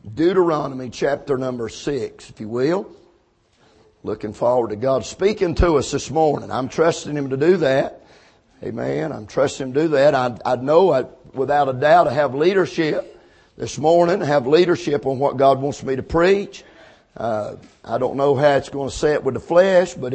Deuteronomy chapter number 6, if you will. Looking forward to God speaking to us this morning. I'm trusting Him to do that. Amen. I'm trusting Him to do that. I know without a doubt I have leadership this morning. I have leadership on what God wants me to preach. I don't know how it's going to set with the flesh, but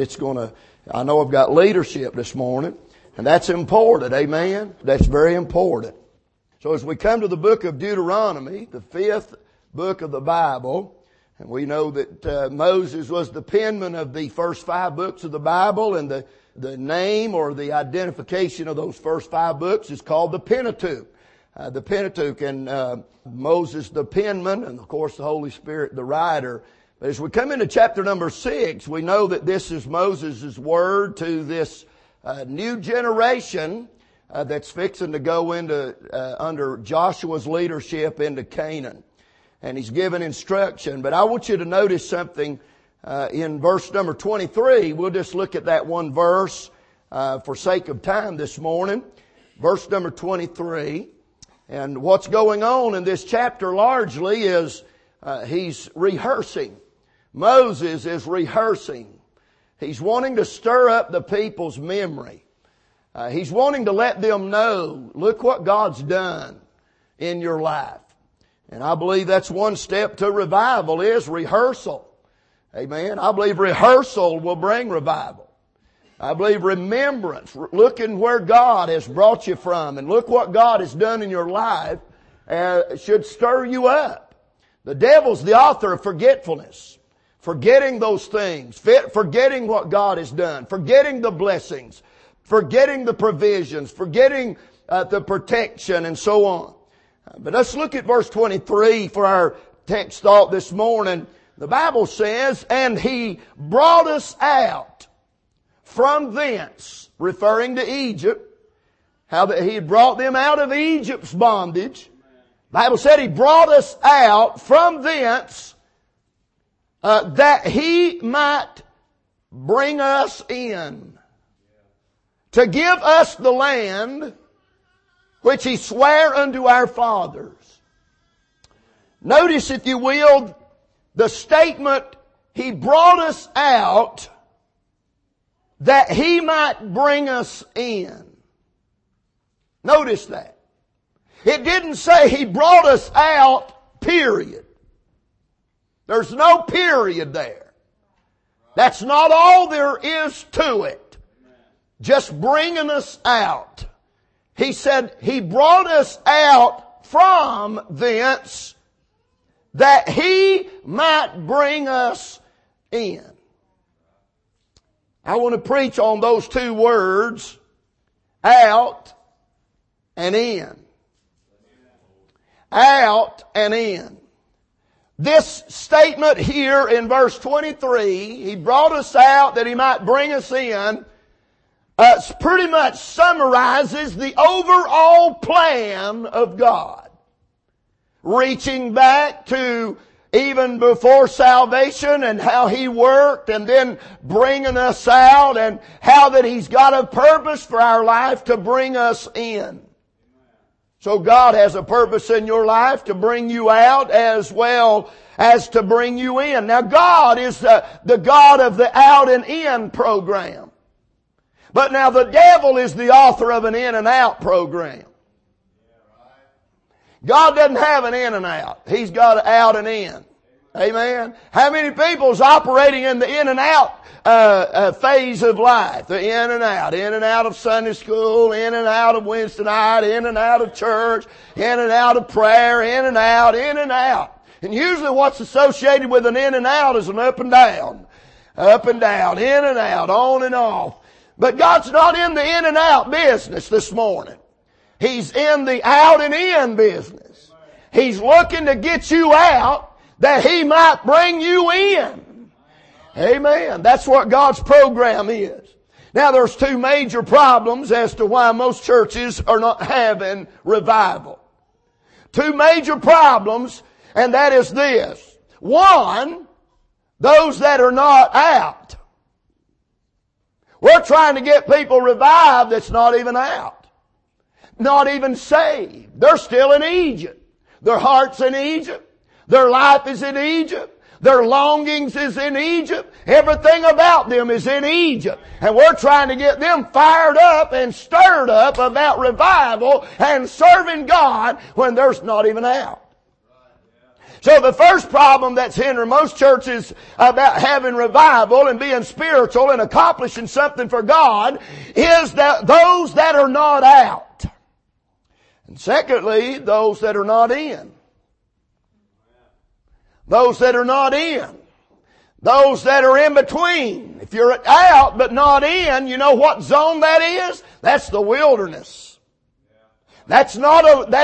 I know I've got leadership this morning. And that's important. Amen. That's very important. So as we come to the book of Deuteronomy, the 5th book of the Bible, and we know that Moses was the penman of the first 5 books of the Bible, and the name or the identification of those first 5 books is called the Pentateuch. The Pentateuch, and Moses the penman, and of course the Holy Spirit the writer. But as we come into chapter number 6, we know that this is Moses' word to this new generation that's fixing to go into under Joshua's leadership into Canaan. And he's given instruction. But I want you to notice something in verse number 23. We'll just look at that one verse for sake of time this morning. Verse number 23. And what's going on in this chapter largely is he's rehearsing. Moses is rehearsing. He's wanting to stir up the people's memory. He's wanting to let them know, look what God's done in your life. And I believe that's one step to revival is rehearsal. Amen. I believe rehearsal will bring revival. I believe remembrance, looking where God has brought you from and look what God has done in your life should stir you up. The devil's the author of forgetfulness. Forgetting those things, forgetting what God has done, forgetting the blessings, forgetting the provisions, forgetting the protection and so on. But let's look at verse 23 for our text thought this morning. The Bible says, and He brought us out from thence, referring to Egypt, how that He had brought them out of Egypt's bondage. The Bible said He brought us out from thence that He might bring us in, to give us the land which He sware unto our fathers. Notice, if you will, the statement, He brought us out that He might bring us in. Notice that. It didn't say He brought us out, period. There's no period there. That's not all there is to it. Just bringing us out. He said He brought us out from thence that He might bring us in. I want to preach on those 2 words, out and in. Out and in. This statement here in verse 23, He brought us out that He might bring us in, pretty much summarizes the overall plan of God. Reaching back to even before salvation and how He worked, and then bringing us out, and how that He's got a purpose for our life to bring us in. So God has a purpose in your life to bring you out as well as to bring you in. Now God is the God of the out and in program. But now the devil is the author of an in and out program. God doesn't have an in and out. He's got an out and in. Amen. How many people's operating in the in and out phase of life? The in and out of Sunday school, in and out of Wednesday night, in and out of church, in and out of prayer, in and out, in and out. And usually what's associated with an in and out is an up and down, in and out, on and off. But God's not in the in and out business this morning. He's in the out and in business. He's looking to get you out that He might bring you in. Amen. That's what God's program is. Now there's 2 major problems as to why most churches are not having revival. 2 major problems, and that is this. One, those that are not out. We're trying to get people revived that's not even out. Not even saved. They're still in Egypt. Their heart's in Egypt. Their life is in Egypt. Their longings is in Egypt. Everything about them is in Egypt. And we're trying to get them fired up and stirred up about revival and serving God when there's not even out. So the first problem that's hindering most churches about having revival and being spiritual and accomplishing something for God is that those that are not out. And secondly, those that are not in. Those that are not in. Those that are in between. If you're out but not in, you know what zone that is? That's the wilderness. That's not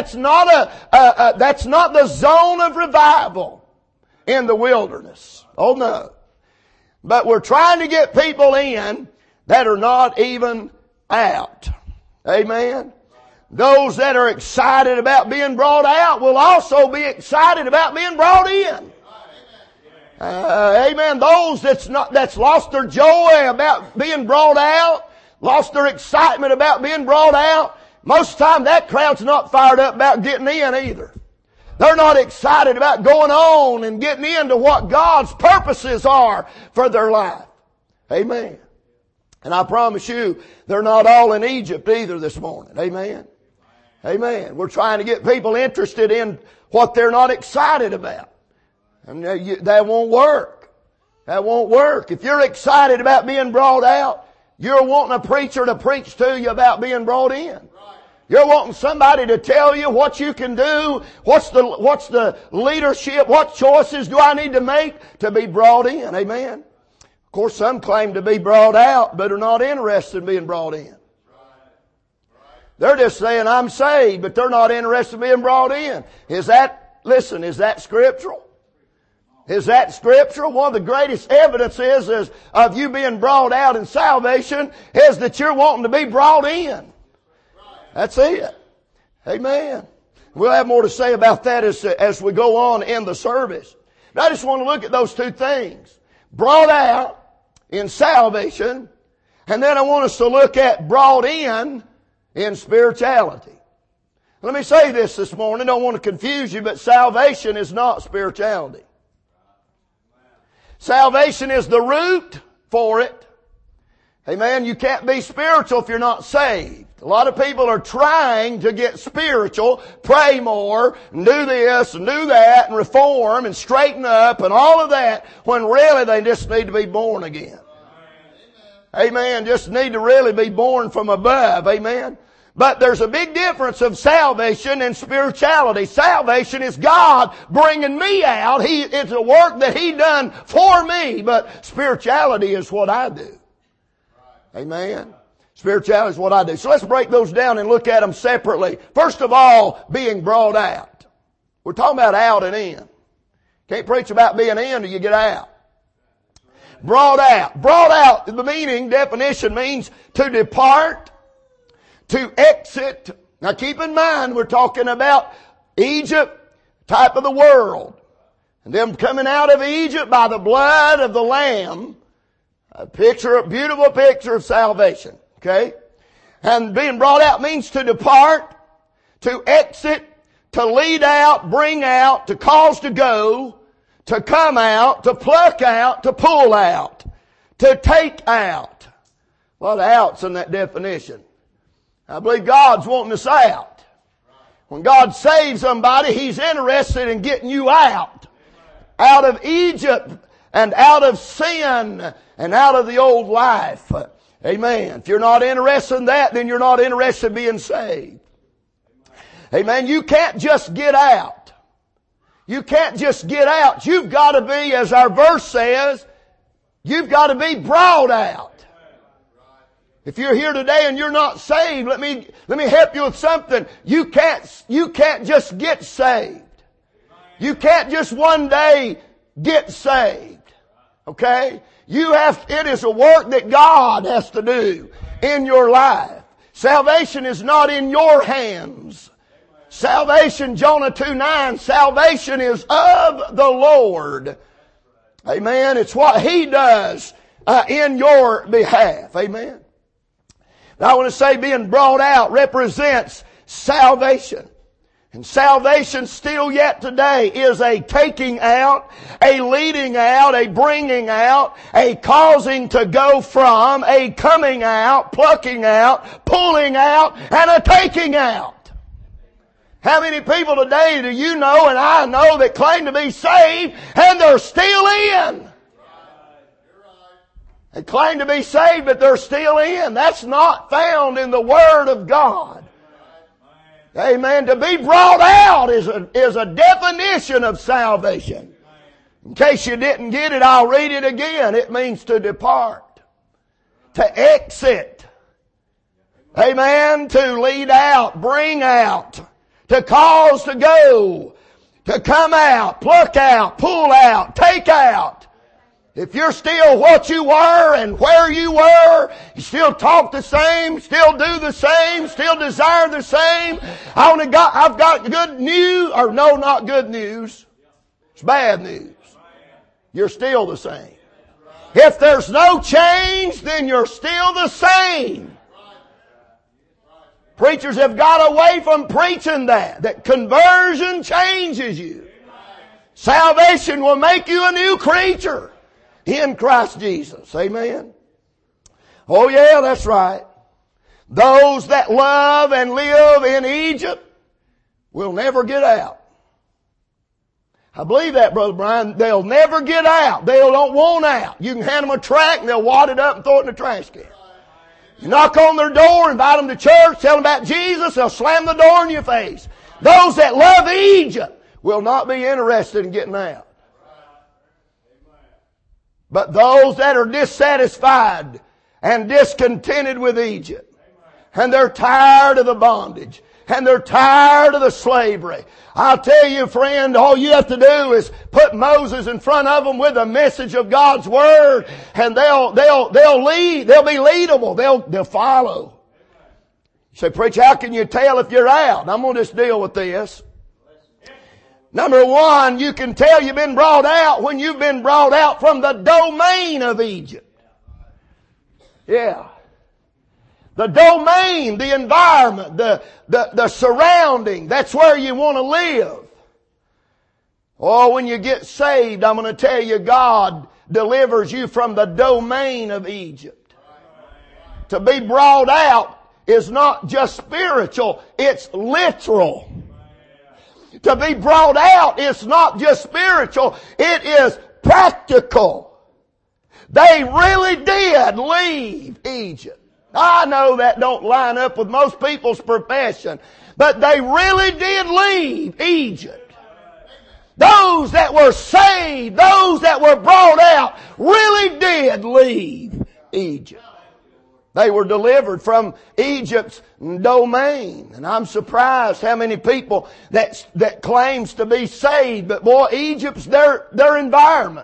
the zone of revival in the wilderness. Oh no. But we're trying to get people in that are not even out. Amen. Those that are excited about being brought out will also be excited about being brought in. Amen. Those that's lost their joy about being brought out, lost their excitement about being brought out, most of the time that crowd's not fired up about getting in either. They're not excited about going on and getting into what God's purposes are for their life. Amen. And I promise you, they're not all in Egypt either this morning. Amen. Amen. We're trying to get people interested in what they're not excited about. And that won't work. That won't work. If you're excited about being brought out, you're wanting a preacher to preach to you about being brought in. You're wanting somebody to tell you what you can do, what's the leadership, what choices do I need to make to be brought in. Amen. Of course, some claim to be brought out, but are not interested in being brought in. They're just saying, I'm saved, but they're not interested in being brought in. Is that scriptural? Is that scriptural? One of the greatest evidences of you being brought out in salvation is that you're wanting to be brought in. That's it. Amen. We'll have more to say about that as we go on in the service. But I just want to look at those two things. Brought out in salvation, and then I want us to look at brought in spirituality. Let me say this morning. I don't want to confuse you, but salvation is not spirituality. Salvation is the root for it. Amen. You can't be spiritual if you're not saved. A lot of people are trying to get spiritual, pray more, and do this and do that, and reform and straighten up and all of that, when really they just need to be born again. Amen. Just need to really be born from above. Amen. But there's a big difference of salvation and spirituality. Salvation is God bringing me out. It's a work that He done for me. But spirituality is what I do. Amen. Spirituality is what I do. So let's break those down and look at them separately. First of all, being brought out. We're talking about out and in. Can't preach about being in until you get out. Brought out. Brought out, the definition means to depart, to exit. Now keep in mind, we're talking about Egypt, type of the world. And them coming out of Egypt by the blood of the Lamb. A beautiful picture of salvation. Okay? And being brought out means to depart, to exit, to lead out, bring out, to cause to go, to come out, to pluck out, to pull out, to take out. A lot of outs in that definition. I believe God's wanting us out. When God saves somebody, He's interested in getting you out. Out of Egypt and out of sin and out of the old life. Amen. If you're not interested in that, then you're not interested in being saved. Amen. You can't just get out. You can't just get out. You've got to be, as our verse says, you've got to be brought out. If you're here today and you're not saved, let me help you with something. You can't just get saved. You can't just one day get saved. Okay? It is a work that God has to do in your life. Salvation is not in your hands. Salvation, Jonah 2:9, salvation is of the Lord. Amen. It's what He does in your behalf. Amen. Now I want to say being brought out represents salvation. And salvation still yet today is a taking out, a leading out, a bringing out, a causing to go from, a coming out, plucking out, pulling out, and a taking out. How many people today do you know and I know that claim to be saved and they're still in? They claim to be saved but they're still in. That's not found in the Word of God. Amen. To be brought out is a definition of salvation. In case you didn't get it, I'll read it again. It means to depart, to exit. Amen. To lead out, bring out, to cause to go, to come out, pluck out, pull out, take out. If you're still what you were and where you were, you still talk the same, still do the same, still desire the same. I've got good news, or no, not good news. It's bad news. You're still the same. If there's no change, then you're still the same. Preachers have got away from preaching that conversion changes you. Salvation will make you a new creature in Christ Jesus. Amen. Oh yeah, that's right. Those that love and live in Egypt will never get out. I believe that, Brother Brian. They'll never get out. They don't want out. You can hand them a tract and they'll wad it up and throw it in the trash can. You knock on their door, invite them to church, tell them about Jesus, they'll slam the door in your face. Those that love Egypt will not be interested in getting out. But those that are dissatisfied and discontented with Egypt, and they're tired of the bondage, and they're tired of the slavery, I'll tell you, friend, all you have to do is put Moses in front of them with a message of God's Word, and they'll lead, they'll be leadable, they'll follow. You say, preacher, how can you tell if you're out? I'm going to just deal with this. Number one, you can tell you've been brought out when you've been brought out from the domain of Egypt. Yeah. The domain, the environment, the surrounding, that's where you want to live. Oh, when you get saved, I'm going to tell you, God delivers you from the domain of Egypt. To be brought out is not just spiritual, it's literal. To be brought out is not just spiritual, it is practical. They really did leave Egypt. I know that don't line up with most people's profession, but they really did leave Egypt. Those that were saved, those that were brought out, really did leave Egypt. They were delivered from Egypt's domain. And I'm surprised how many people that claims to be saved, but boy, Egypt's their environment.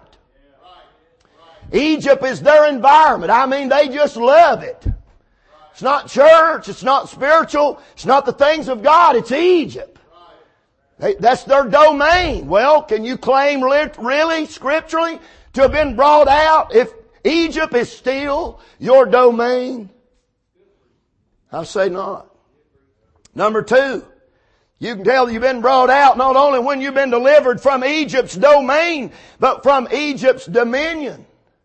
Egypt is their environment. I mean, they just love it. It's not church, it's not spiritual, it's not the things of God, it's Egypt. That's their domain. Well, can you claim really, scripturally, to have been brought out if Egypt is still your domain? I say not. Number two, you can tell you've been brought out not only when you've been delivered from Egypt's domain, but from Egypt's dominion.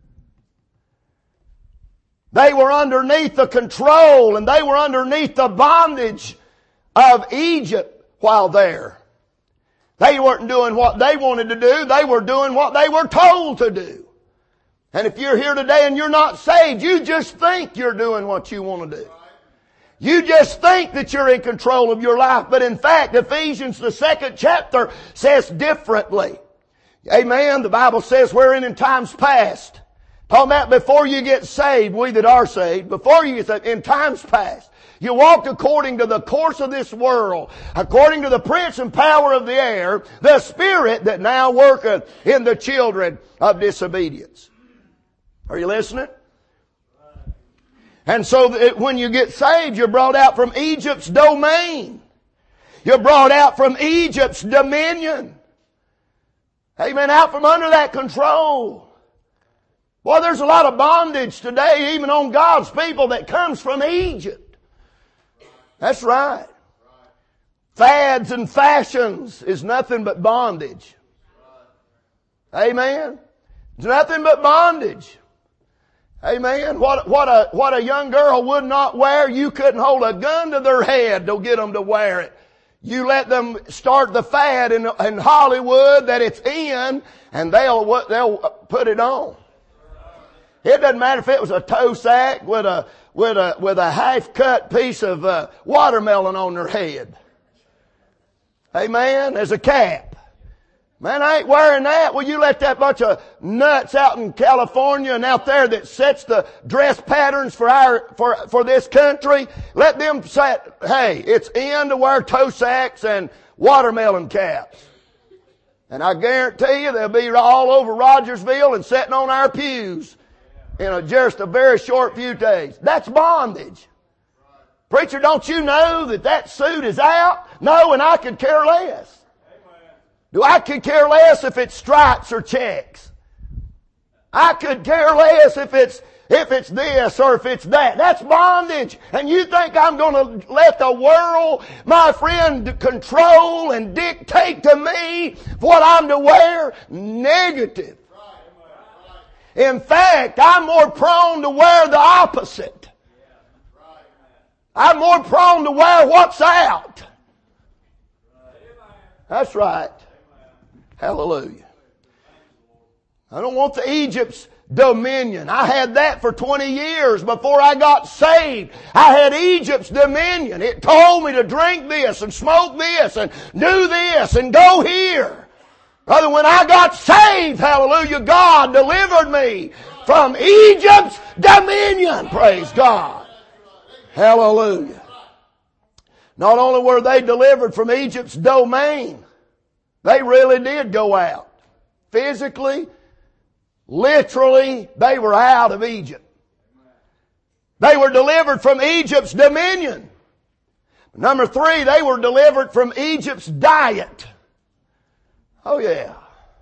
They were underneath the control and they were underneath the bondage of Egypt while there. They weren't doing what they wanted to do. They were doing what they were told to do. And if you're here today and you're not saved, you just think you're doing what you want to do. You just think that you're in control of your life. But in fact, Ephesians, the 2nd chapter, says differently. Amen. The Bible says, wherein in times past, talking about before you get saved, we that are saved, before you get saved, in times past, you walked according to the course of this world, according to the prince and power of the air, the spirit that now worketh in the children of disobedience. Are you listening? And so when you get saved, you're brought out from Egypt's domain. You're brought out from Egypt's dominion. Amen. Out from under that control. Boy, there's a lot of bondage today, even on God's people, that comes from Egypt. That's right. fads and fashions is nothing but bondage. Amen. It's nothing but bondage. Amen. What a young girl would not wear, you couldn't hold a gun to their head to get them to wear it. You let them start the fad in Hollywood that it's in, and they'll put it on. It doesn't matter if it was a toe sack with a half cut piece of watermelon on their head. Amen. As a cap. Man, I ain't wearing that. Well, you let that bunch of nuts out in California and out there that sets the dress patterns for this country, let them say, hey, it's in to wear toe sacks and watermelon caps. And I guarantee you they'll be all over Rogersville and sitting on our pews in just a very short few days. That's bondage. Preacher, don't you know that suit is out? No, and I could care less. Do I could care less if it's stripes or checks? I could care less if it's this or if it's that. That's bondage. And you think I'm going to let the world, my friend, control and dictate to me what I'm to wear? Negative. In fact, I'm more prone to wear the opposite. I'm more prone to wear what's out. That's right. Hallelujah. I don't want the Egypt's dominion. I had that for 20 years before I got saved. I had Egypt's dominion. It told me to drink this and smoke this and do this and go here. Brother, when I got saved, hallelujah, God delivered me from Egypt's dominion. Praise God. Hallelujah. Not only were they delivered from Egypt's domain, they really did go out. Physically, literally, they were out of Egypt. They were delivered from Egypt's dominion. Number 3, they were delivered from Egypt's diet. Oh yeah.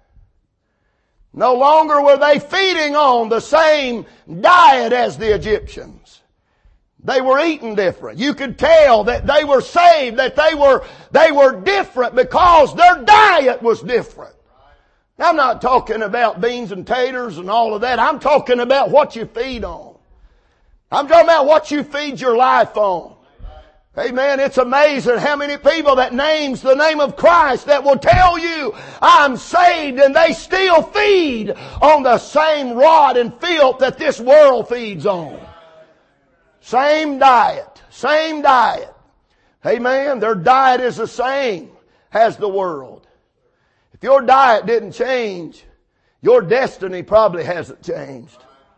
No longer were they feeding on the same diet as the Egyptians. They were eating different. You could tell that they were saved, that they were different because their diet was different. Now, I'm not talking about beans and taters and all of that. I'm talking about what you feed on. I'm talking about what you feed your life on. Amen. It's amazing how many people that names the name of Christ that will tell you, I'm saved, and they still feed on the same rot and filth that this world feeds on. Same diet. Same diet. Amen. Their diet is the same as the world. If your diet didn't change, your destiny probably hasn't changed.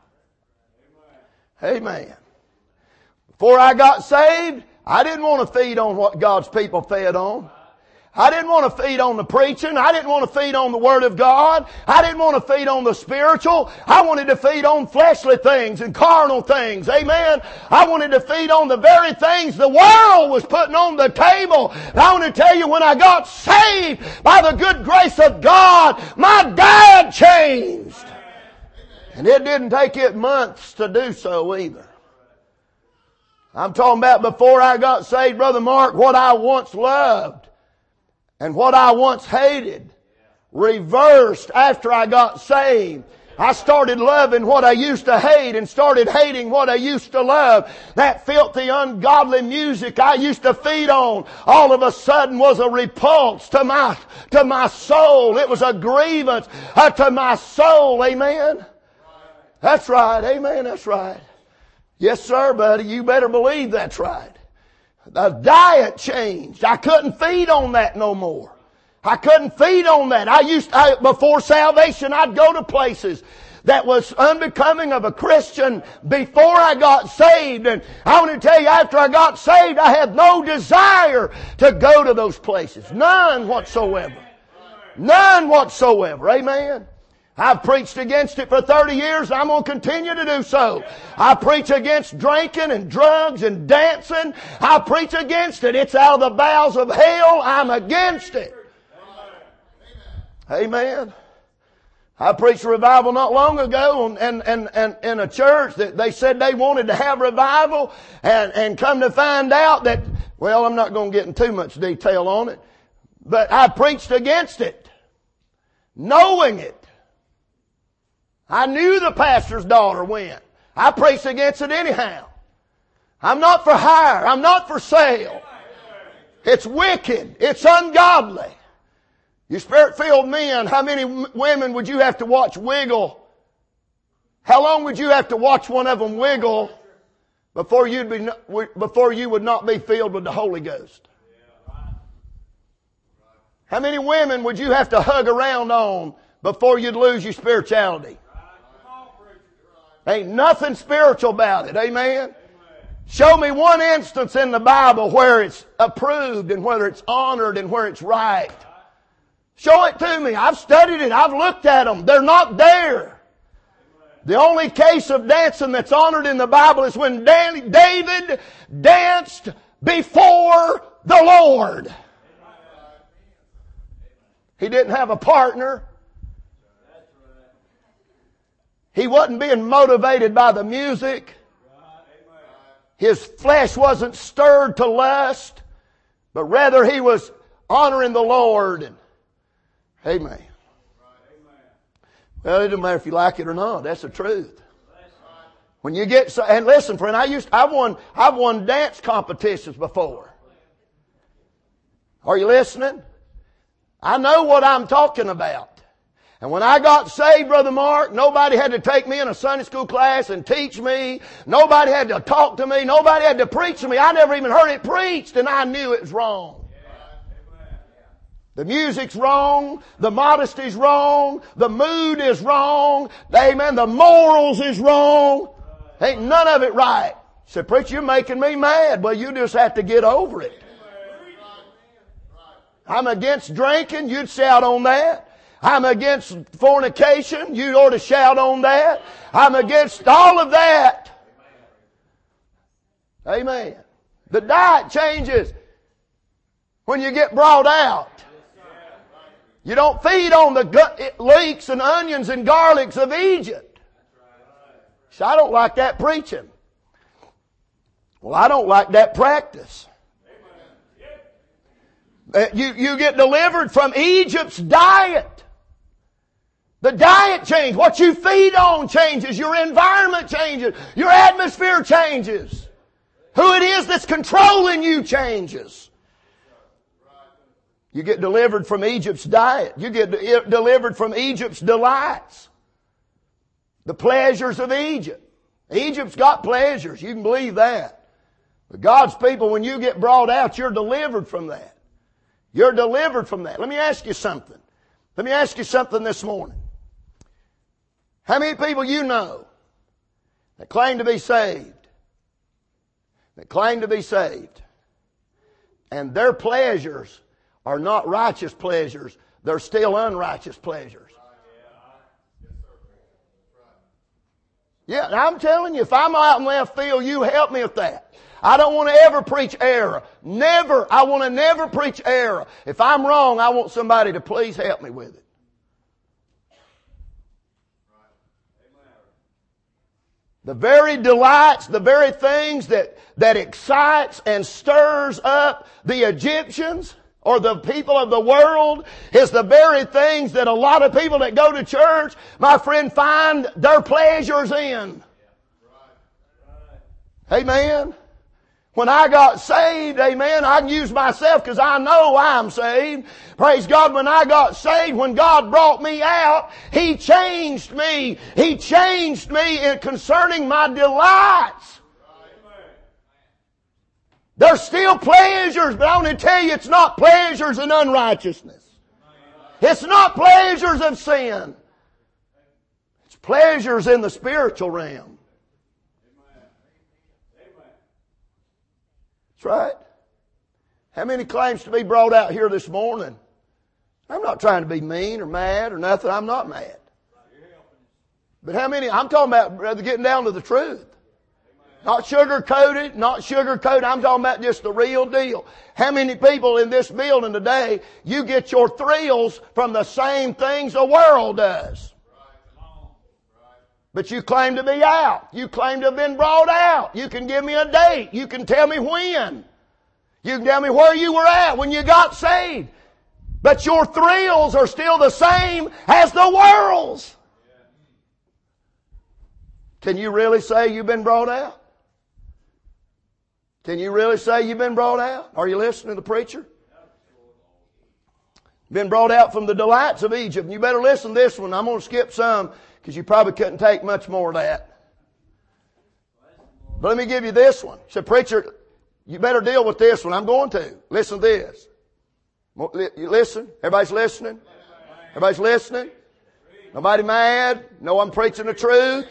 Amen. Before I got saved, I didn't want to feed on what God's people fed on. I didn't want to feed on the preaching. I didn't want to feed on the Word of God. I didn't want to feed on the spiritual. I wanted to feed on fleshly things and carnal things. Amen. I wanted to feed on the very things the world was putting on the table. And I want to tell you, when I got saved by the good grace of God, my diet changed. And it didn't take it months to do so either. I'm talking about before I got saved, Brother Mark, what I once loved and what I once hated reversed after I got saved. I started loving what I used to hate and started hating what I used to love. That filthy, ungodly music I used to feed on all of a sudden was a repulse to my soul. It was a grievance to my soul. Amen. That's right. Amen. That's right. Yes, sir, buddy. You better believe that's right. The diet changed. I couldn't feed on that no more. I couldn't feed on that. Before salvation, I'd go to places that was unbecoming of a Christian before I got saved. And I want to tell you, after I got saved, I had no desire to go to those places. None whatsoever. None whatsoever. Amen. I've preached against it for 30 years. I'm going to continue to do so. I preach against drinking and drugs and dancing. I preach against it. It's out of the bowels of hell. I'm against it. Amen. I preached a revival not long ago and in a church that they said they wanted to have revival and come to find out that, well, I'm not going to get in too much detail on it, but I preached against it, knowing it. I knew the pastor's daughter went. I preached against it anyhow. I'm not for hire. I'm not for sale. It's wicked. It's ungodly. You Spirit-filled men, how many women would you have to watch wiggle? How long would you have to watch one of them wiggle before you would not be filled with the Holy Ghost? How many women would you have to hug around on before you'd lose your spirituality? Ain't nothing spiritual about it. Amen? Show me one instance in the Bible where it's approved and whether it's honored and where it's right. Show it to me. I've studied it. I've looked at them. They're not there. The only case of dancing that's honored in the Bible is when David danced before the Lord. He didn't have a partner. He wasn't being motivated by the music. His flesh wasn't stirred to lust, but rather he was honoring the Lord. Amen. Well, it doesn't matter if you like it or not. That's the truth. When you get and listen, friend, I've won dance competitions before. Are you listening? I know what I'm talking about. And when I got saved, Brother Mark, nobody had to take me in a Sunday school class and teach me. Nobody had to talk to me. Nobody had to preach to me. I never even heard it preached, and I knew it was wrong. The music's wrong. The modesty's wrong. The mood is wrong. Amen. The morals is wrong. Ain't none of it right. He said, preacher, you're making me mad. Well, you just have to get over it. I'm against drinking. You'd shout on that. I'm against fornication. You ought to shout on that. I'm against all of that. Amen. The diet changes when you get brought out. You don't feed on the leeks and onions and garlics of Egypt. So I don't like that preaching. Well, I don't like that practice. You get delivered from Egypt's diet. The diet changes. What you feed on changes. Your environment changes. Your atmosphere changes. Who it is that's controlling you changes. You get delivered from Egypt's diet. You get delivered from Egypt's delights. The pleasures of Egypt. Egypt's got pleasures. You can believe that. But God's people, when you get brought out, you're delivered from that. You're delivered from that. Let me ask you something. Let me ask you something this morning. How many people you know that claim to be saved? That claim to be saved. And their pleasures are not righteous pleasures. They're still unrighteous pleasures. Yeah, and I'm telling you, if I'm out in left field, you help me with that. I don't want to ever preach error. Never. I want to never preach error. If I'm wrong, I want somebody to please help me with it. The very delights, the very things that excites and stirs up the Egyptians or the people of the world is the very things that a lot of people that go to church, my friend, find their pleasures in. Amen. When I got saved, amen, I can use myself because I know I'm saved. Praise God, when I got saved, when God brought me out, He changed me. He changed me in concerning my delights. There's still pleasures, but I want to tell you it's not pleasures in unrighteousness. It's not pleasures of sin. It's pleasures in the spiritual realm. That's right. How many claims to be brought out here this morning? I'm not trying to be mean or mad or nothing. I'm not mad. But how many? I'm talking about, brother, getting down to the truth. Not sugar-coated, not sugar-coated. I'm talking about just the real deal. How many people in this building today, you get your thrills from the same things the world does? But you claim to be out. You claim to have been brought out. You can give me a date. You can tell me when. You can tell me where you were at when you got saved. But your thrills are still the same as the world's. Can you really say you've been brought out? Can you really say you've been brought out? Are you listening to the preacher? Been brought out from the delights of Egypt. And you better listen to this one. I'm going to skip some because you probably couldn't take much more of that. But let me give you this one. Say, preacher, you better deal with this one. I'm going to. Listen to this. You listen? Everybody's listening? Everybody's listening? Nobody mad? No, I'm preaching the truth.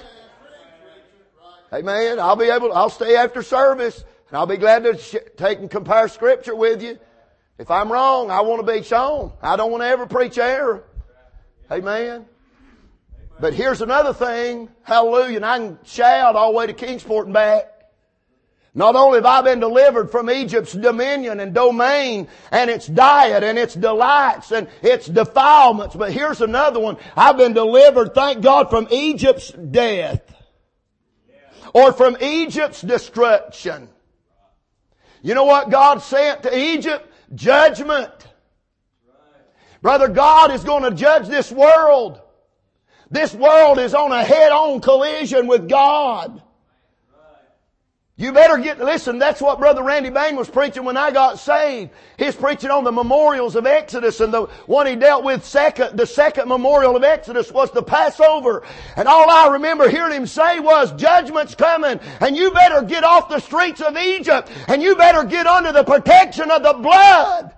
Amen. I'll stay after service and I'll be glad to take and compare scripture with you. If I'm wrong, I want to be shown. I don't want to ever preach error. Amen. But here's another thing. Hallelujah. And I can shout all the way to Kingsport and back. Not only have I been delivered from Egypt's dominion and domain and its diet and its delights and its defilements, but here's another one. I've been delivered, thank God, from Egypt's death. Or from Egypt's destruction. You know what God sent to Egypt? Judgment. Brother, God is going to judge this world. This world is on a head-on collision with God. You better listen, that's what Brother Randy Bain was preaching when I got saved. He's preaching on the memorials of Exodus, and the one he dealt with the second memorial of Exodus was the Passover. And all I remember hearing him say was, judgment's coming, and you better get off the streets of Egypt, and you better get under the protection of the blood.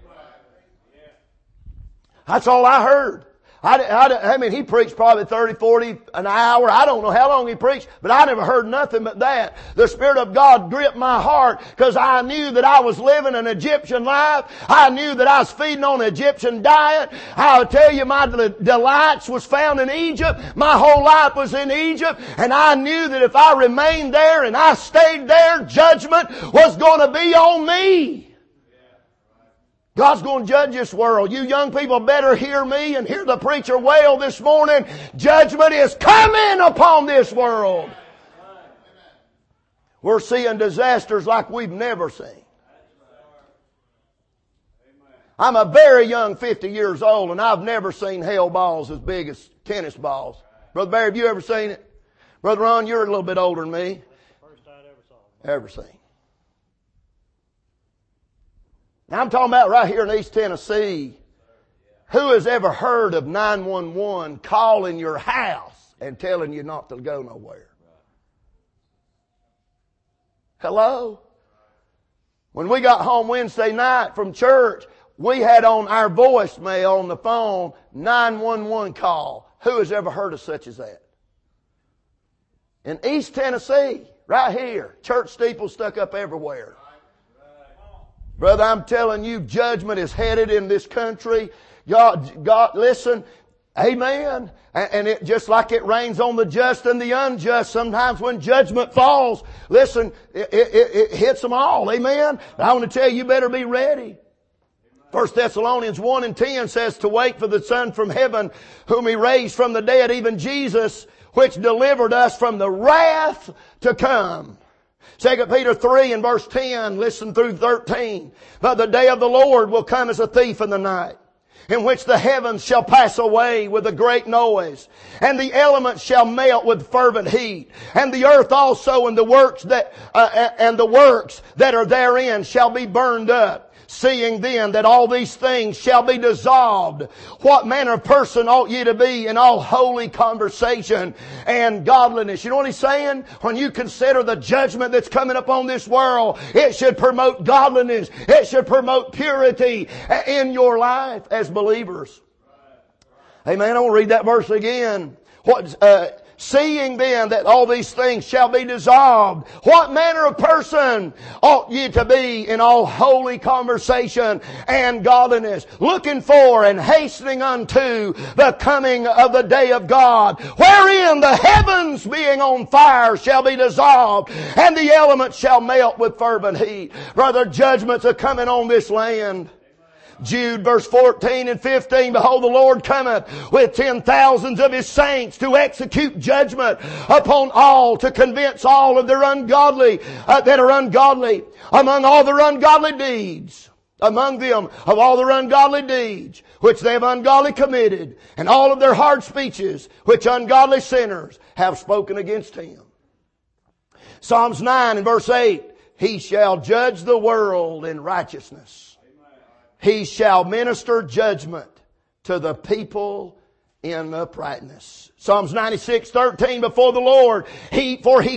That's all I heard. I mean, he preached probably 30, 40 an hour. I don't know how long he preached, but I never heard nothing but that. The Spirit of God gripped my heart because I knew that I was living an Egyptian life. I knew that I was feeding on an Egyptian diet. I'll tell you, my delights was found in Egypt. My whole life was in Egypt. And I knew that if I remained there and I stayed there, judgment was going to be on me. God's going to judge this world. You young people better hear me and hear the preacher wail this morning. Judgment is coming upon this world. We're seeing disasters like we've never seen. I'm a very young 50 years old and I've never seen hail balls as big as tennis balls. Brother Barry, have you ever seen it? Brother Ron, you're a little bit older than me. First I'd ever saw it. Ever seen. Now I'm talking about right here in East Tennessee. Who has ever heard of 911 calling your house and telling you not to go nowhere? Hello? When we got home Wednesday night from church, we had on our voicemail on the phone, 911 call. Who has ever heard of such as that? In East Tennessee, right here, church steeples stuck up everywhere. Brother, I'm telling you, judgment is headed in this country. God, listen, amen. And it just like it rains on the just and the unjust, sometimes when judgment falls, listen, it hits them all. Amen. I want to tell you, you better be ready. 1 Thessalonians 1:10 says to wait for the Son from heaven, whom He raised from the dead, even Jesus, which delivered us from the wrath to come. 2 Peter 3 and verse 10, listen through 13. But the day of the Lord will come as a thief in the night, in which the heavens shall pass away with a great noise, and the elements shall melt with fervent heat, and the earth also and the works that are therein shall be burned up. Seeing then that all these things shall be dissolved, what manner of person ought ye to be in all holy conversation and godliness? You know what he's saying? When you consider the judgment that's coming upon this world, it should promote godliness. It should promote purity in your life as believers. Amen. I want to read that verse again. Seeing then that all these things shall be dissolved, what manner of person ought ye to be in all holy conversation and godliness, looking for and hastening unto the coming of the day of God, wherein the heavens being on fire shall be dissolved, and the elements shall melt with fervent heat. Brother, judgments are coming on this land. Jude verse 14 and 15, behold, the Lord cometh with 10,000s of His saints to execute judgment upon all, to convince all of their ungodly, that are ungodly, among all their ungodly deeds. Among them of all their ungodly deeds, which they have ungodly committed, and all of their hard speeches, which ungodly sinners have spoken against Him. Psalms 9 and verse 8, He shall judge the world in righteousness. He shall minister judgment to the people in uprightness. Psalms 96:13, before the Lord, for he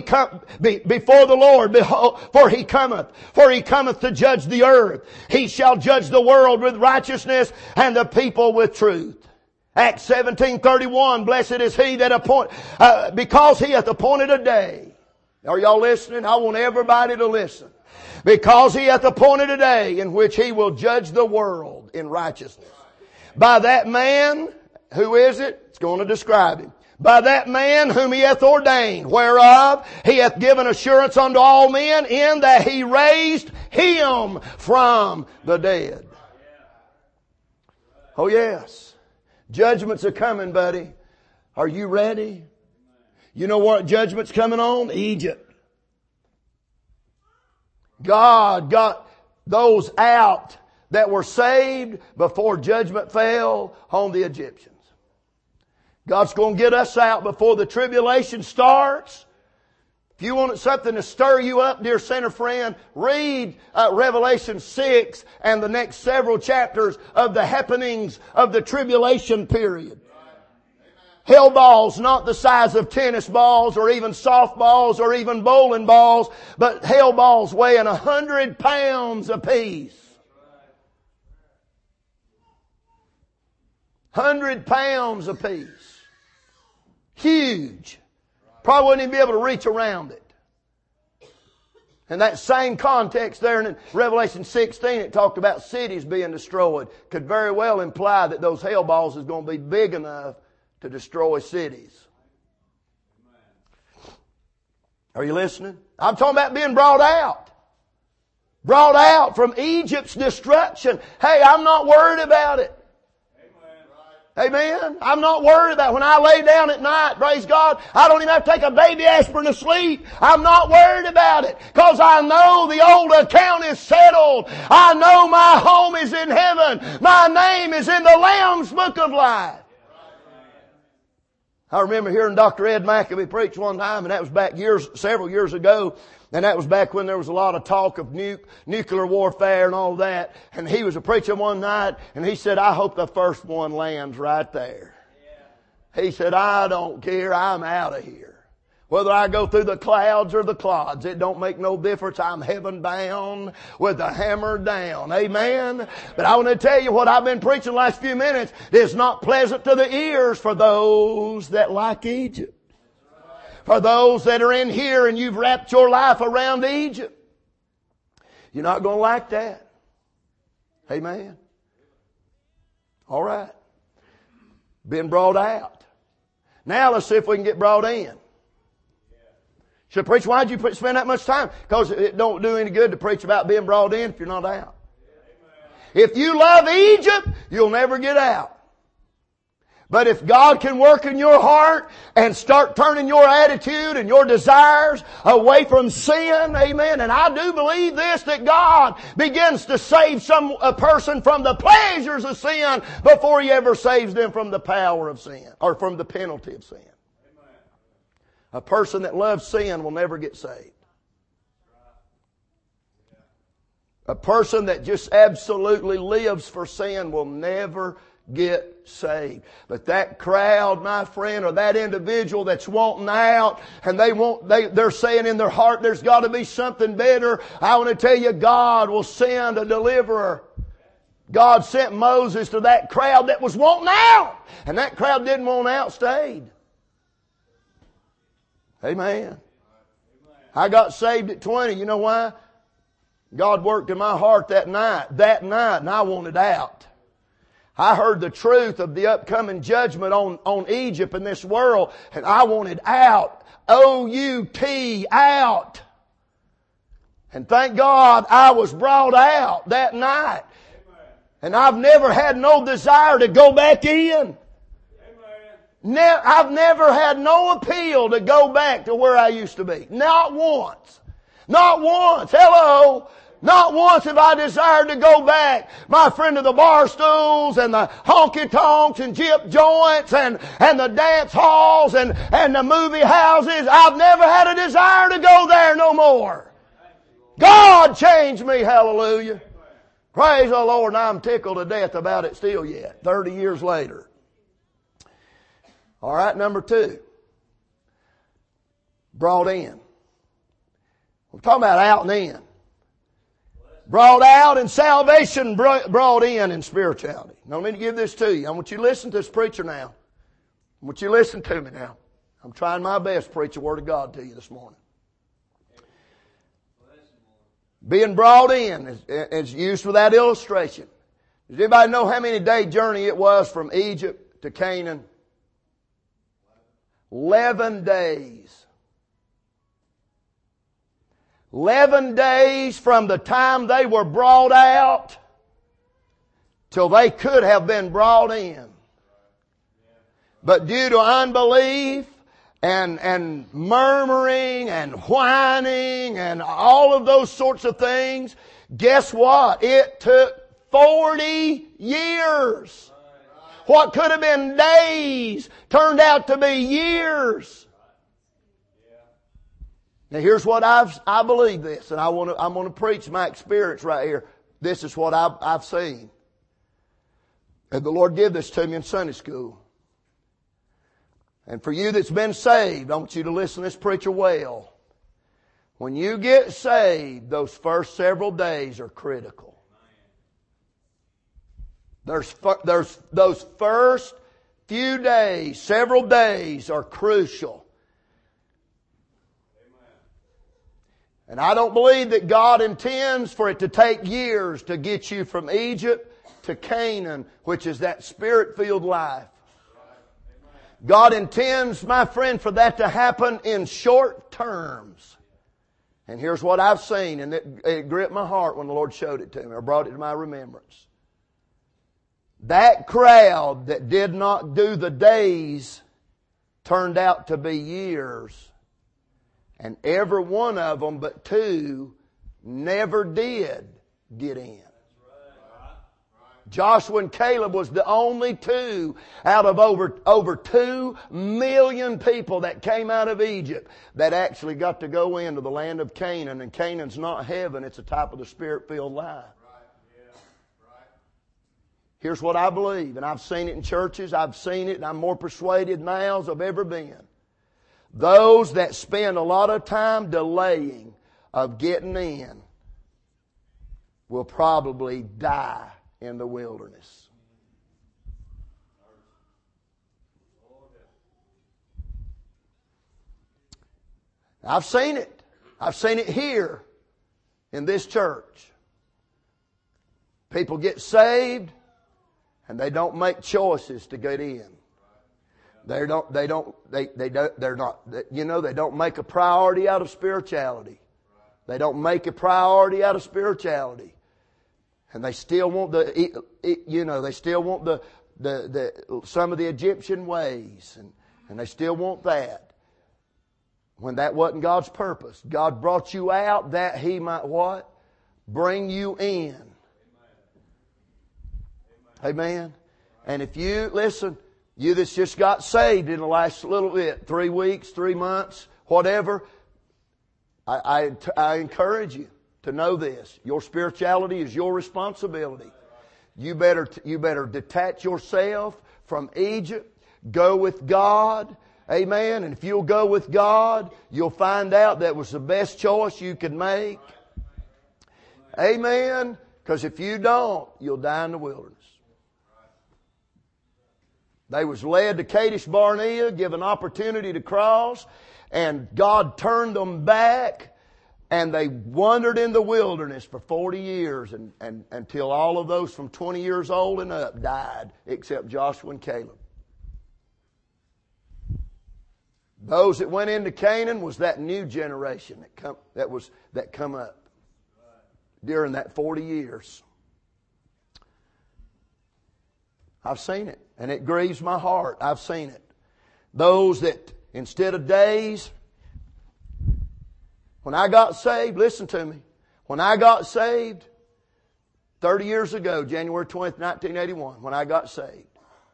cometh to judge the earth. He shall judge the world with righteousness and the people with truth. Acts 17:31, blessed is he that because he hath appointed a day. Are y'all listening? I want everybody to listen. Because he hath appointed a day in which he will judge the world in righteousness. By that man, who is it? It's going to describe him. By that man whom he hath ordained, whereof he hath given assurance unto all men, in that he raised him from the dead. Oh yes. Judgments are coming, buddy. Are you ready? You know what judgment's coming on? Egypt. God got those out that were saved before judgment fell on the Egyptians. God's going to get us out before the tribulation starts. If you want something to stir you up, dear sinner friend, read Revelation 6 and the next several chapters of the happenings of the tribulation period. Hell balls, not the size of tennis balls or even softballs or even bowling balls, but hell balls weighing 100 pounds apiece. 100 pounds apiece. Huge. Probably wouldn't even be able to reach around it. And that same context there in Revelation 16, it talked about cities being destroyed. Could very well imply that those hell balls is going to be big enough to destroy cities. Are you listening? I'm talking about being brought out. Brought out from Egypt's destruction. Hey, I'm not worried about it. Amen. I'm not worried about it. When I lay down at night, praise God, I don't even have to take a baby aspirin to sleep. I'm not worried about it. Because I know the old account is settled. I know my home is in heaven. My name is in the Lamb's Book of Life. I remember hearing Dr. Ed McAbee preach one time, and that was back several years ago. And that was back when there was a lot of talk of nuclear warfare and all that. And he was a preacher one night, and he said, I hope the first one lands right there. Yeah. He said, I don't care. I'm out of here. Whether I go through the clouds or the clods, it don't make no difference. I'm heaven bound with the hammer down. Amen. But I want to tell you what I've been preaching the last few minutes is not pleasant to the ears for those that like Egypt. For those that are in here and you've wrapped your life around Egypt. You're not going to like that. Amen. All right. Been brought out. Now let's see if we can get brought in. So preach, why'd you spend that much time? Because it don't do any good to preach about being brought in if you're not out. If you love Egypt, you'll never get out. But if God can work in your heart and start turning your attitude and your desires away from sin, amen, and I do believe this, that God begins to save a person from the pleasures of sin before He ever saves them from the power of sin or from the penalty of sin. A person that loves sin will never get saved. A person that just absolutely lives for sin will never get saved. But that crowd, my friend, or that individual that's wanting out and they're saying in their heart there's got to be something better. I want to tell you, God will send a deliverer. God sent Moses to that crowd that was wanting out. And that crowd didn't want out, stayed. Amen. I got saved at 20. You know why? God worked in my heart that night, and I wanted out. I heard the truth of the upcoming judgment on Egypt and this world, and I wanted out. O-U-T, out. And thank God I was brought out that night. And I've never had no desire to go back in. I've never had no appeal to go back to where I used to be. Not once. Not once. Hello. Not once have I desired to go back, my friend, to the bar stools and the honky-tonks and gyp joints and the dance halls and the movie houses. I've never had a desire to go there no more. God changed me. Hallelujah. Praise the Lord. And I'm tickled to death about it still yet, 30 years later. All right, number 2. Brought in. We're talking about out and in. Brought out in salvation, brought in spirituality. Now let me give this to you. I want you to listen to this preacher now. I want you to listen to me now. I'm trying my best to preach the Word of God to you this morning. Being brought in is used for that illustration. Does anybody know how many day journey it was from Egypt to Canaan? 11 days. 11 days from the time they were brought out till they could have been brought in. But due to unbelief and murmuring and whining and all of those sorts of things, guess what? It took 40 years. What could have been days turned out to be years. Now here's what I believe this, and I'm going to preach my experience right here. This is what I've seen. And the Lord gave this to me in Sunday school. And for you that's been saved, I want you to listen to this preacher well. When you get saved, those first several days are critical. There's those first few days, several days are crucial. And I don't believe that God intends for it to take years to get you from Egypt to Canaan, which is that Spirit-filled life. God intends, my friend, for that to happen in short terms. And here's what I've seen, and it gripped my heart when the Lord showed it to me, or brought it to my remembrance. That crowd that did not do the days turned out to be years. And every one of them but 2 never did get in. Joshua and Caleb was the only 2 out of over 2 million people that came out of Egypt that actually got to go into the land of Canaan. And Canaan's not heaven, it's a type of the Spirit-filled life. Here's what I believe, and I've seen it in churches, I've seen it, and I'm more persuaded now as I've ever been. Those that spend a lot of time delaying of getting in will probably die in the wilderness. I've seen it. I've seen it here in this church. People get saved and they don't make choices to get in. They're not, they don't make a priority out of spirituality. They don't make a priority out of spirituality. And they still want they still want some of the Egyptian ways. And they still want that. When that wasn't God's purpose. God brought you out that He might what? Bring you in. Amen. And if you, listen, you that's just got saved in the last little bit, 3 weeks, 3 months, whatever, I encourage you to know this. Your spirituality is your responsibility. You better detach yourself from Egypt. Go with God. Amen. And if you'll go with God, you'll find out that was the best choice you could make. Amen. Because if you don't, you'll die in the wilderness. They was led to Kadesh Barnea, given opportunity to cross, and God turned them back, and they wandered in the wilderness for 40 years, and until all of those from 20 years old and up died, except Joshua and Caleb. Those that went into Canaan was that new generation that come up during that 40 years. I've seen it. And it grieves my heart. I've seen it. Those that instead of days, when I got saved, listen to me. When I got saved, 30 years ago, January 20th, 1981, when I got saved,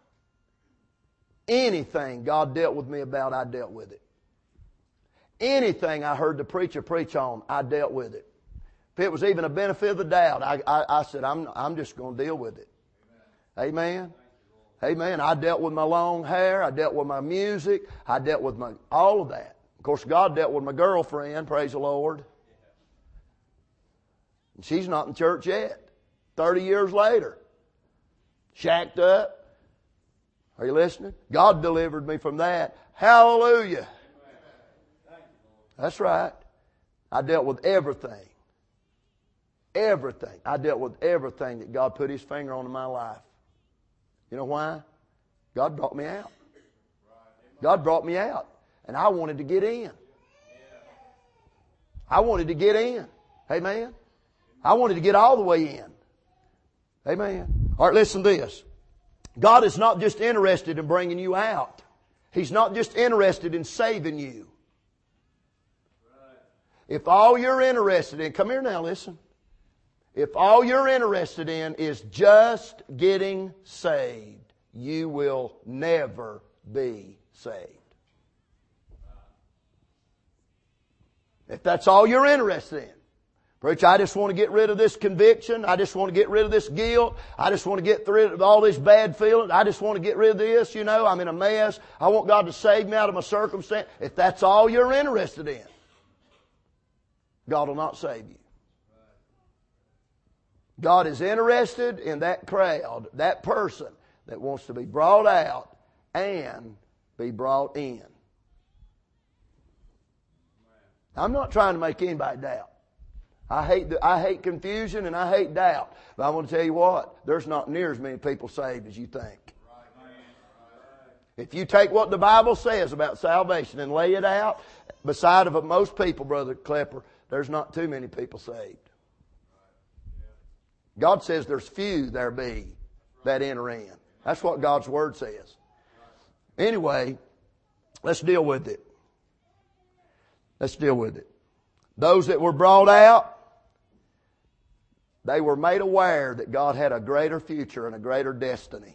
anything God dealt with me about, I dealt with it. Anything I heard the preacher preach on, I dealt with it. If it was even a benefit of the doubt, I said, I'm just going to deal with it. Amen. Amen. I dealt with my long hair. I dealt with my music. I dealt with all of that. Of course, God dealt with my girlfriend, praise the Lord. And she's not in church yet. 30 years later. Shacked up. Are you listening? God delivered me from that. Hallelujah. That's right. I dealt with everything. Everything. I dealt with everything that God put His finger on in my life. You know why? God brought me out. God brought me out. And I wanted to get in. I wanted to get in. Amen. I wanted to get all the way in. Amen. All right, listen to this. God is not just interested in bringing you out. He's not just interested in saving you. If all you're interested in, come here now, listen. If all you're interested in is just getting saved, you will never be saved. If that's all you're interested in. Preacher, I just want to get rid of this conviction. I just want to get rid of this guilt. I just want to get rid of all this bad feeling. I just want to get rid of this, I'm in a mess. I want God to save me out of my circumstance. If that's all you're interested in, God will not save you. God is interested in that crowd, that person that wants to be brought out and be brought in. I'm not trying to make anybody doubt. I hate confusion and I hate doubt. But I want to tell you what, there's not near as many people saved as you think. If you take what the Bible says about salvation and lay it out beside of most people, Brother Klepper, there's not too many people saved. God says there's few there be that enter in. That's what God's Word says. Anyway, let's deal with it. Let's deal with it. Those that were brought out, they were made aware that God had a greater future and a greater destiny.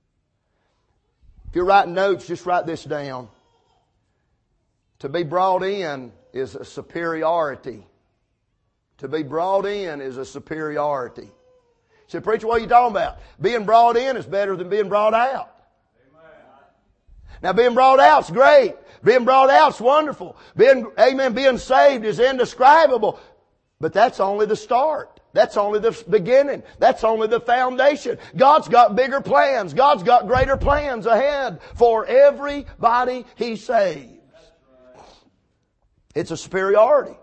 If you're writing notes, just write this down. To be brought in is a superiority. To be brought in is a superiority. You say, preacher, what are you talking about? Being brought in is better than being brought out. Now, being brought out's great. Being brought out's wonderful. Being saved is indescribable. But that's only the start. That's only the beginning. That's only the foundation. God's got bigger plans. God's got greater plans ahead for everybody He saves. It's a superiority.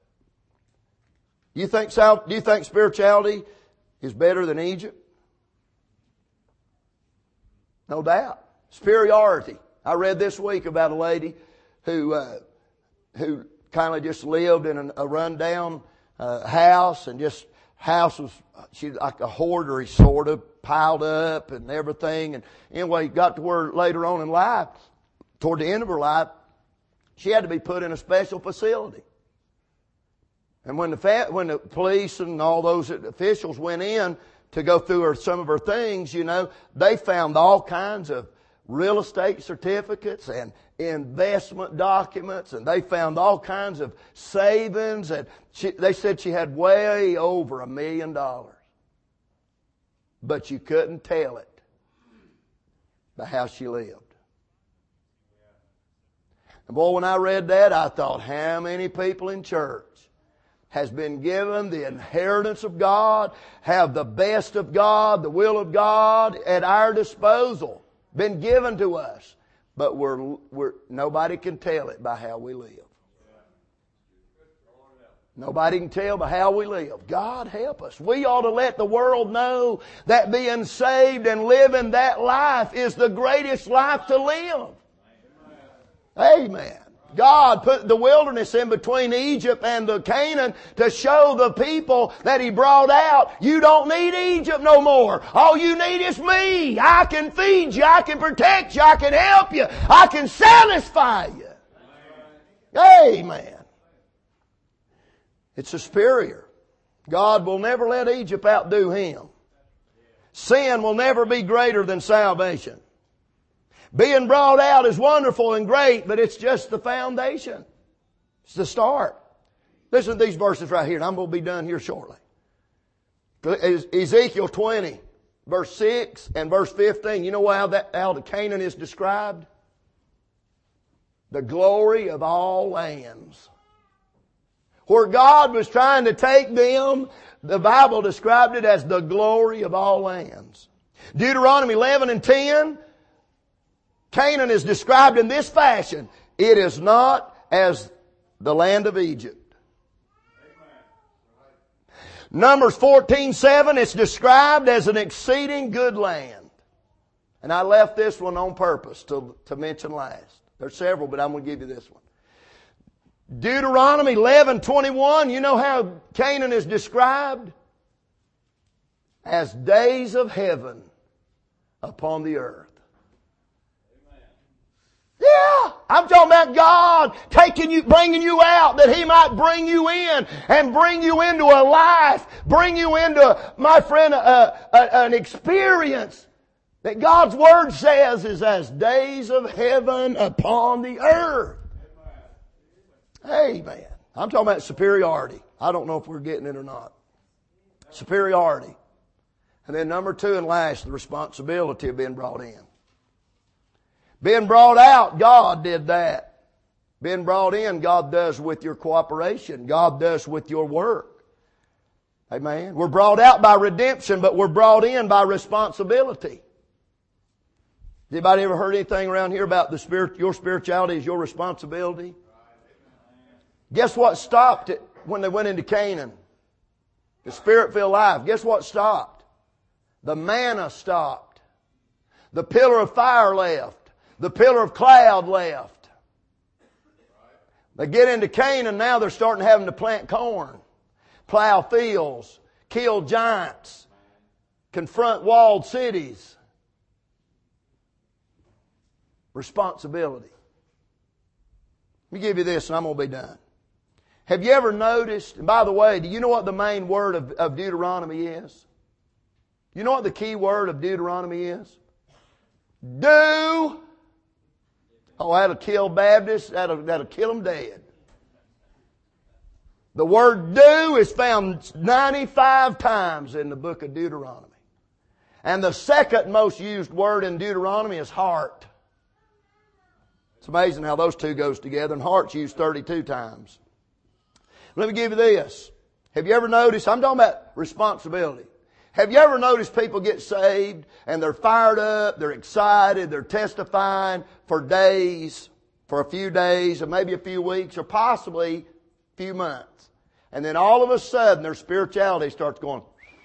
Do you think spirituality is better than Egypt? No doubt. Superiority. I read this week about a lady who kind of just lived in a rundown house, and just house was like a hoardery sort of, piled up and everything. And anyway, got to where later on in life, toward the end of her life, she had to be put in a special facility. And when the police and all those officials went in to go through some of her things, they found all kinds of real estate certificates and investment documents, and they found all kinds of savings, and they said she had way over $1 million. But you couldn't tell it by how she lived. And boy, when I read that, I thought, how many people in church has been given the inheritance of God, have the best of God, the will of God at our disposal, been given to us, but nobody can tell it by how we live. Nobody can tell by how we live. God help us. We ought to let the world know that being saved and living that life is the greatest life to live. Amen. God put the wilderness in between Egypt and the Canaan to show the people that He brought out, you don't need Egypt no more. All you need is me. I can feed you. I can protect you. I can help you. I can satisfy you. Amen. It's a superior. God will never let Egypt outdo Him. Sin will never be greater than salvation. Being brought out is wonderful and great, but it's just the foundation. It's the start. Listen to these verses right here, and I'm going to be done here shortly. Ezekiel 20, verse 6 and verse 15. You know how the Canaan is described? The glory of all lands. Where God was trying to take them, the Bible described it as the glory of all lands. Deuteronomy 11 and 10, Canaan is described in this fashion. It is not as the land of Egypt. Numbers 14:7, it's described as an exceeding good land. And I left this one on purpose to mention last. There's several, but I'm going to give you this one. Deuteronomy 11:21, you know how Canaan is described? As days of heaven upon the earth. Yeah, I'm talking about God bringing you out that He might bring you in and bring you into a life, bring you into, my friend, an experience that God's Word says is as days of heaven upon the earth. Amen. I'm talking about superiority. I don't know if we're getting it or not. Superiority. And then number 2 and last, the responsibility of being brought in. Being brought out, God did that. Being brought in, God does with your cooperation. God does with your work. Amen. We're brought out by redemption, but we're brought in by responsibility. Anybody ever heard anything around here about your spirituality is your responsibility? Guess what stopped it when they went into Canaan? The Spirit-filled life. Guess what stopped? The manna stopped. The pillar of fire left. The pillar of cloud left. They get into Canaan, now they're starting having to plant corn, plow fields, kill giants, confront walled cities. Responsibility. Let me give you this and I'm going to be done. Have you ever noticed, and by the way, do you know what the main word of Deuteronomy is? You know what the key word of Deuteronomy is? Do. Oh, that'll kill Baptists. That'll kill them dead. The word do is found 95 times in the book of Deuteronomy. And the second most used word in Deuteronomy is heart. It's amazing how those two goes together. And heart's used 32 times. Let me give you this. Have you ever noticed, I'm talking about responsibility. Have you ever noticed people get saved and they're fired up, they're excited, they're testifying for days, for a few days, or maybe a few weeks, or possibly a few months. And then all of a sudden their spirituality starts going.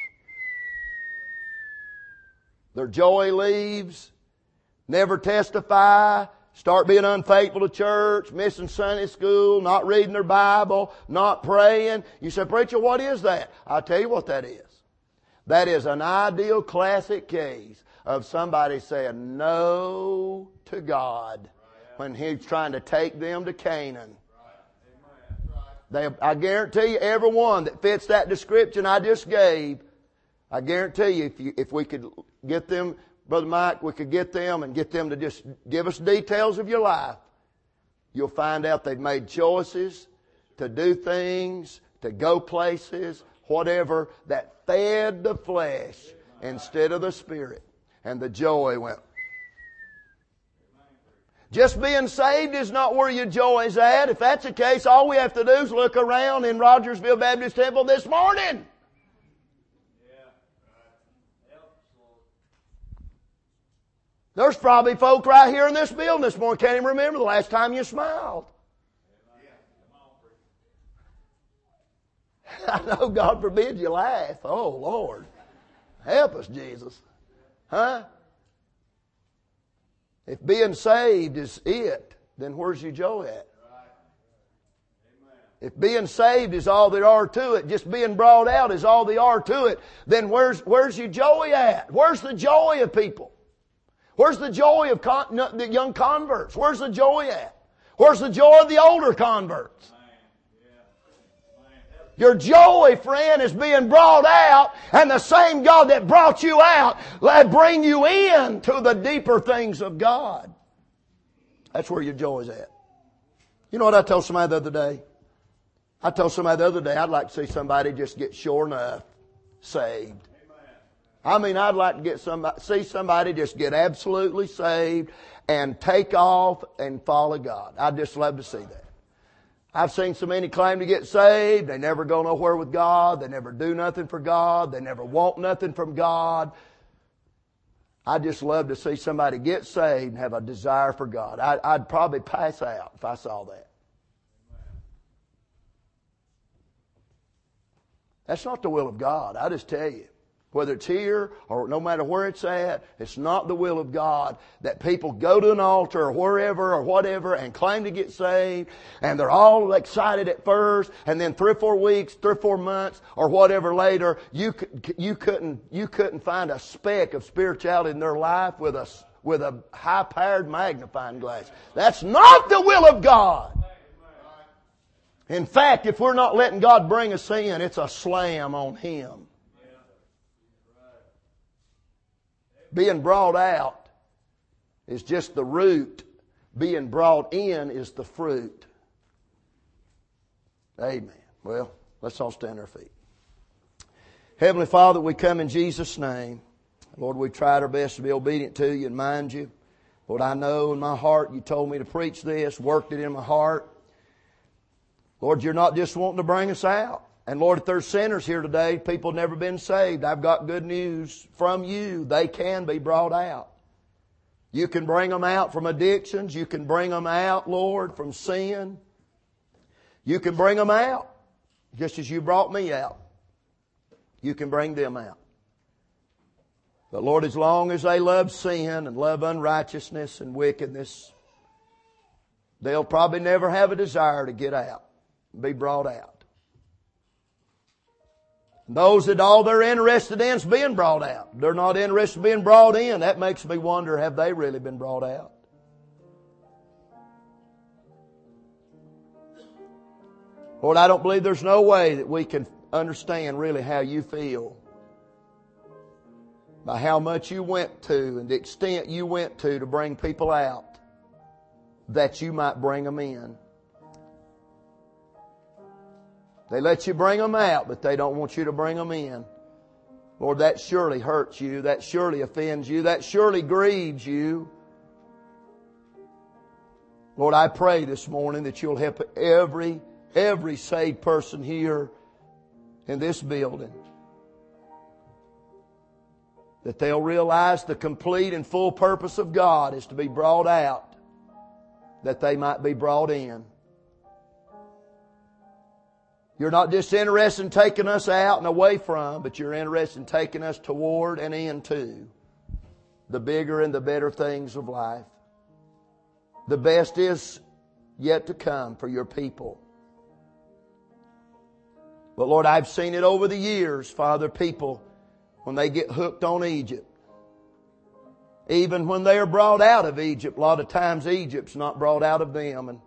Their joy leaves, never testify, start being unfaithful to church, missing Sunday school, not reading their Bible, not praying. You say, preacher, what is that? I'll tell you what that is. That is an ideal classic case of somebody saying no to God when He's trying to take them to Canaan. I guarantee you, everyone that fits that description I just gave, I guarantee you, if we could get them, Brother Mike, we could get them and get them to just give us details of your life, you'll find out they've made choices to do things, to go places, whatever, that fed the flesh instead of the spirit. And the joy went. Just being saved is not where your joy is at. If that's the case, all we have to do is look around in Rogersville Baptist Temple this morning. There's probably folk right here in this building this morning can't even remember the last time you smiled. I know God forbid you laugh. Oh, Lord. Help us, Jesus. Huh? If being saved is it, then where's your joy at? if being saved is all there are to it, just being brought out is all there are to it, then where's your joy at? Where's the joy of people? Where's the joy of the young converts? Where's the joy at? Where's the joy of the older converts? Your joy, friend, is being brought out, and the same God that brought you out will bring you in to the deeper things of God. That's where your joy is at. You know what I told somebody the other day? I told somebody the other day I'd like to see somebody just get sure enough saved. I mean, I'd like to see somebody just get absolutely saved and take off and follow God. I'd just love to see that. I've seen so many claim to get saved. They never go nowhere with God. They never do nothing for God. They never want nothing from God. I'd just love to see somebody get saved and have a desire for God. I'd probably pass out if I saw that. That's not the will of God. I just tell you. Whether it's here or no matter where it's at, it's not the will of God that people go to an altar or wherever or whatever and claim to get saved, and they're all excited at first, and then 3 or 4 weeks, 3 or 4 months or whatever later, you couldn't find a speck of spirituality in their life with a high-powered magnifying glass. That's not the will of God. In fact, if we're not letting God bring us in, it's a slam on Him. Being brought out is just the root. Being brought in is the fruit. Amen. Well, let's all stand on our feet. Heavenly Father, we come in Jesus' name. Lord, we tried our best to be obedient to You and mind You. Lord, I know in my heart You told me to preach this, worked it in my heart. Lord, You're not just wanting to bring us out. And Lord, if there's sinners here today, people never been saved, I've got good news from You. They can be brought out. You can bring them out from addictions. You can bring them out, Lord, from sin. You can bring them out just as You brought me out. You can bring them out. But Lord, as long as they love sin and love unrighteousness and wickedness, they'll probably never have a desire to get out and be brought out. Those that all they're interested in is being brought out. They're not interested in being brought in. That makes me wonder, have they really been brought out? Lord, I don't believe there's no way that we can understand really how You feel. By how much You went to and the extent You went to bring people out, that You might bring them in. They let You bring them out, but they don't want You to bring them in. Lord, that surely hurts You. That surely offends You. That surely grieves You. Lord, I pray this morning that You'll help every saved person here in this building, that they'll realize the complete and full purpose of God is to be brought out, that they might be brought in. You're not just interested in taking us out and away from, but You're interested in taking us toward and into the bigger and the better things of life. The best is yet to come for Your people. But Lord, I've seen it over the years, Father, people, when they get hooked on Egypt, even when they are brought out of Egypt, a lot of times Egypt's not brought out of them,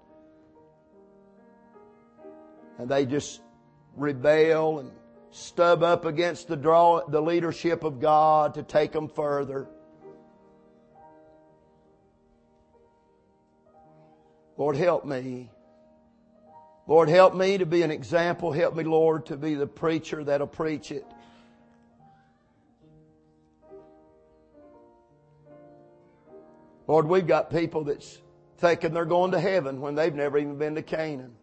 and they just rebel and stub up against the leadership of God to take them further. Lord, help me. Lord, help me to be an example. Help me, Lord, to be the preacher that'll preach it. Lord, we've got people that's thinking they're going to heaven when they've never even been to Canaan.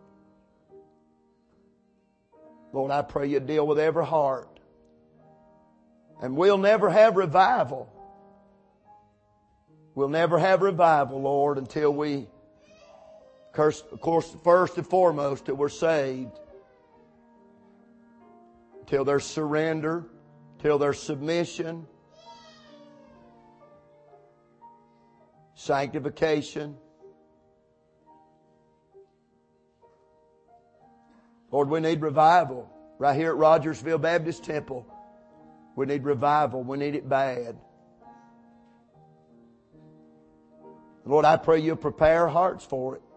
Lord, I pray You deal with every heart. And we'll never have revival. We'll never have revival, Lord, until we, of course, first and foremost, that we're saved. Till there's surrender, till there's submission, sanctification. Lord, we need revival. Right here at Rogersville Baptist Temple, we need revival. We need it bad. Lord, I pray You'll prepare our hearts for it.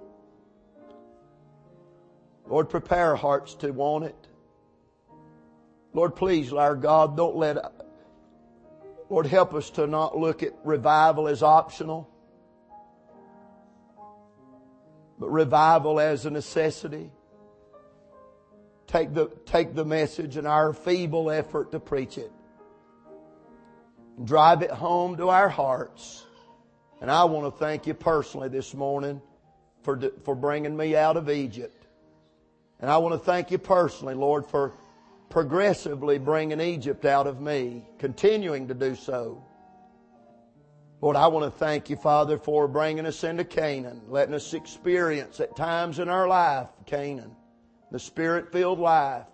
Lord, prepare our hearts to want it. Lord, please, our God, Lord, help us to not look at revival as optional, but revival as a necessity. Take the message and our feeble effort to preach it. Drive it home to our hearts. And I want to thank You personally this morning for bringing me out of Egypt. And I want to thank You personally, Lord, for progressively bringing Egypt out of me, continuing to do so. Lord, I want to thank You, Father, for bringing us into Canaan, letting us experience at times in our life Canaan, the Spirit-filled life.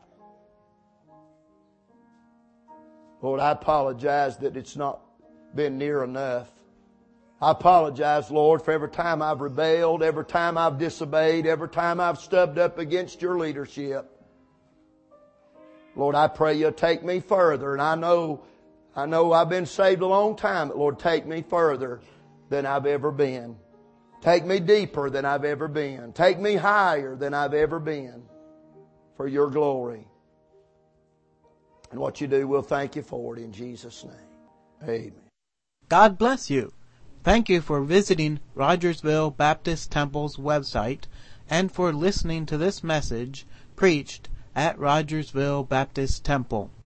Lord, I apologize that it's not been near enough. I apologize, Lord, for every time I've rebelled, every time I've disobeyed, every time I've stubbed up against Your leadership. Lord, I pray You'll take me further. And I know I've been saved a long time, but Lord, take me further than I've ever been. Take me deeper than I've ever been. Take me higher than I've ever been. For Your glory. And what You do, we'll thank You for it in Jesus' name. Amen. God bless you. Thank you for visiting Rogersville Baptist Temple's website and for listening to this message preached at Rogersville Baptist Temple.